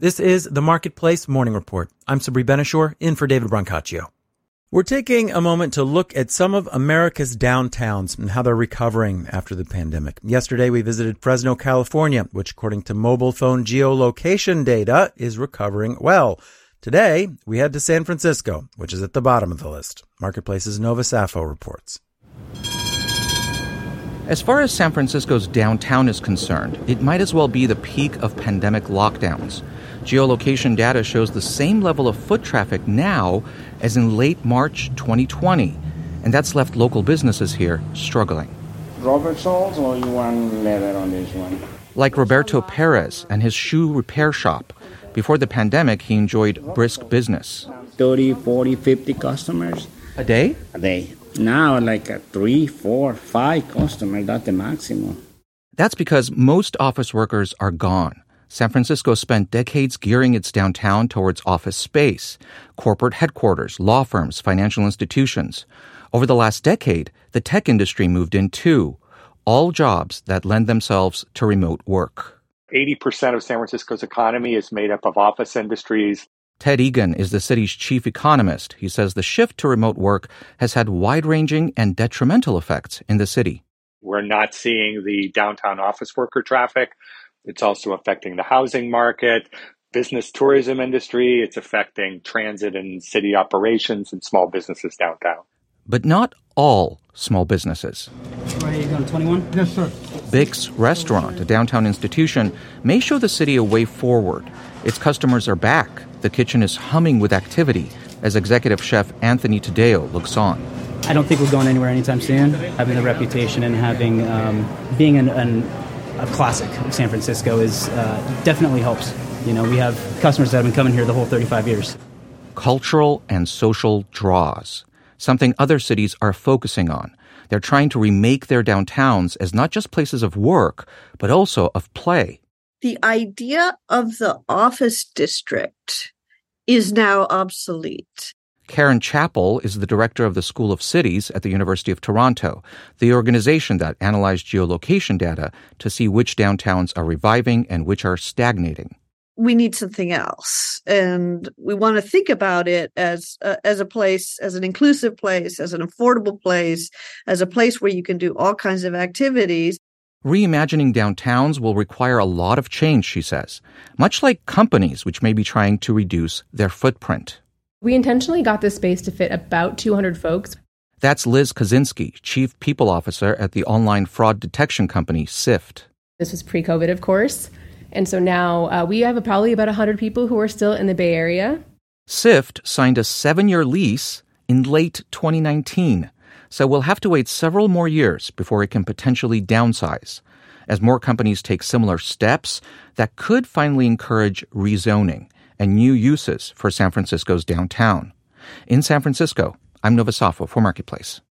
This is the Marketplace Morning Report. I'm Sabri Benishore, in for David Brancaccio. We're taking a moment to look at some of America's downtowns and how they're recovering after the pandemic. Yesterday, we visited Fresno, California, which, according to mobile phone geolocation data, is recovering well. Today, we head to San Francisco, which is at the bottom of the list. Marketplace's Nova Safo reports. As far as San Francisco's downtown is concerned, it might as well be the peak of pandemic lockdowns. Geolocation data shows the same level of foot traffic now as in late March 2020, and that's left local businesses here struggling. Rubber soles, or you want leather on this one? Like Roberto Perez and his shoe repair shop. Before the pandemic, he enjoyed brisk business. 30, 40, 50 customers. A day? A day. Now, like 3, 4, 5 customers, that's the maximum. That's because most office workers are gone. San Francisco spent decades gearing its downtown towards office space, corporate headquarters, law firms, financial institutions. Over the last decade, the tech industry moved in too, all jobs that lend themselves to remote work. 80% of San Francisco's economy is made up of office industries. Ted Egan is the city's chief economist. He says the shift to remote work has had wide-ranging and detrimental effects in the city. We're not seeing the downtown office worker traffic. It's also affecting the housing market, business tourism industry. It's affecting transit and city operations and small businesses downtown. But not all small businesses. Where are you going, 21? Yes, sir. Bick's Restaurant, a downtown institution, may show the city a way forward. Its customers are back. The kitchen is humming with activity as executive chef Anthony Tadeo looks on. I don't think we're going anywhere anytime soon. Having the reputation and having being a classic of San Francisco is definitely helps. You know, we have customers that have been coming here the whole 35 years. Cultural and social draws, something other cities are focusing on. They're trying to remake their downtowns as not just places of work, but also of play. The idea of the office district is now obsolete. Karen Chappell is the director of the School of Cities at the University of Toronto, the organization that analyzed geolocation data to see which downtowns are reviving and which are stagnating. We need something else, and we want to think about it as a place, as an inclusive place, as an affordable place, as a place where you can do all kinds of activities. Reimagining downtowns will require a lot of change, she says, much like companies which may be trying to reduce their footprint. We intentionally got this space to fit about 200 folks. That's Liz Kaczynski, Chief People Officer at the online fraud detection company SIFT. This was pre-COVID, of course. And so now we have probably about 100 people who are still in the Bay Area. SIFT signed a 7-year lease in late 2019. So we'll have to wait several more years before it can potentially downsize. As more companies take similar steps, that could finally encourage rezoning and new uses for San Francisco's downtown. In San Francisco, I'm Nova Safo for Marketplace.